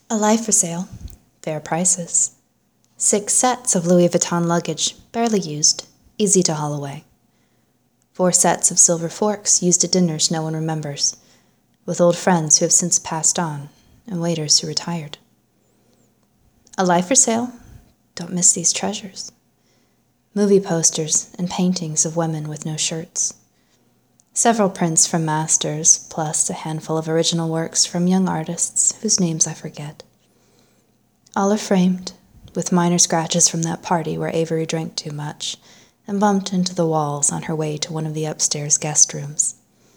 A life for sale, fair prices. 6 sets of Louis Vuitton luggage, barely used, easy to haul away. 4 sets of silver forks used at dinners no one remembers, with old friends who have since passed on and waiters who retired. A life for sale, don't miss these treasures. Movie posters and paintings of women with no shirts. Several prints from masters, plus a handful of original works from young artists whose names I forget. All are framed, with minor scratches from that party where Avery drank too much and bumped into the walls on her way to one of the upstairs guest rooms.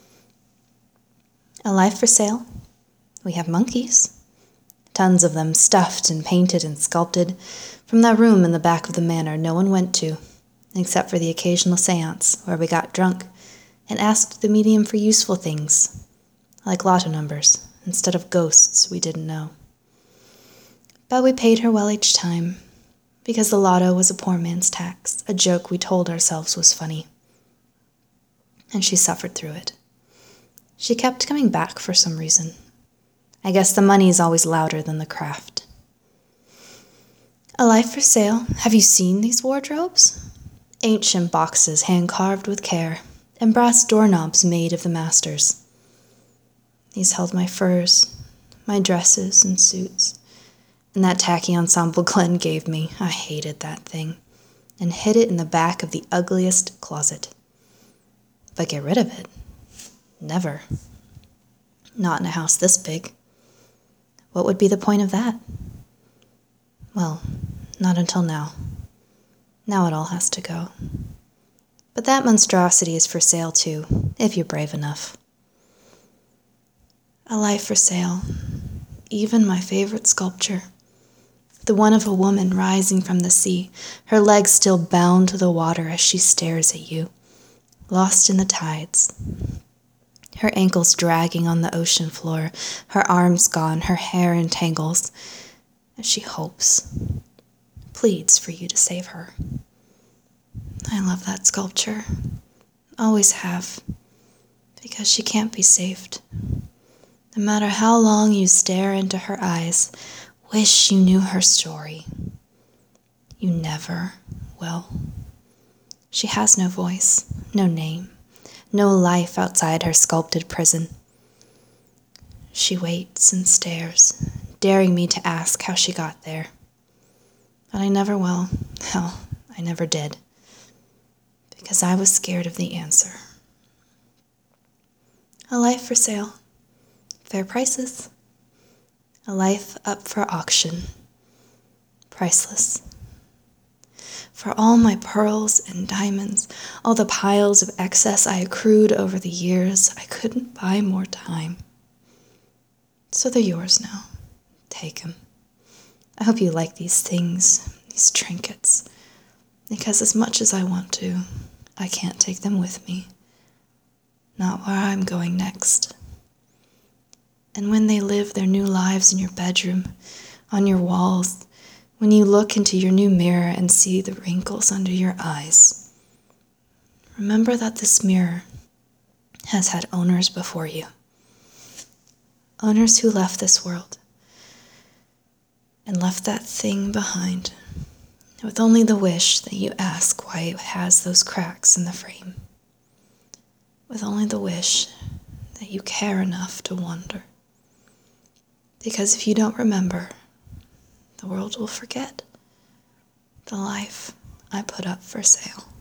A life for sale? We have monkeys. Tons of them, stuffed and painted and sculpted, from that room in the back of the manor no one went to, except for the occasional seance where we got drunk and asked the medium for useful things, like lotto numbers, instead of ghosts we didn't know. But we paid her well each time, because the lotto was a poor man's tax, a joke we told ourselves was funny. And she suffered through it. She kept coming back for some reason. I guess the money's always louder than the craft. A life for sale. Have you seen these wardrobes? Ancient boxes hand-carved with care, and brass doorknobs made of the masters. These held my furs, my dresses and suits, and that tacky ensemble Glenn gave me. I hated that thing, and hid it in the back of the ugliest closet. But get rid of it? Never. Not in a house this big. What would be the point of that? Well, not until now. Now it all has to go. But that monstrosity is for sale too, if you're brave enough. A life for sale. Even my favorite sculpture. The one of a woman rising from the sea, her legs still bound to the water as she stares at you, lost in the tides. Her ankles dragging on the ocean floor, her arms gone, her hair in tangles, as she hopes, pleads for you to save her. I love that sculpture. Always have, because she can't be saved. No matter how long you stare into her eyes, wish you knew her story. You never will. She has no voice, no name, no life outside her sculpted prison. She waits and stares, daring me to ask how she got there. But I never will. Hell, I never did. Because I was scared of the answer. A life for sale. Fair prices. A life up for auction. Priceless. For all my pearls and diamonds, all the piles of excess I accrued over the years, I couldn't buy more time. So they're yours now. Take them. I hope you like these things, these trinkets, because as much as I want to, I can't take them with me. Not where I'm going next. And when they live their new lives in your bedroom, on your walls, when you look into your new mirror and see the wrinkles under your eyes, remember that this mirror has had owners before you. Owners who left this world and left that thing behind, with only the wish that you ask why it has those cracks in the frame. With only the wish that you care enough to wonder. Because if you don't remember, the world will forget the life I put up for sale.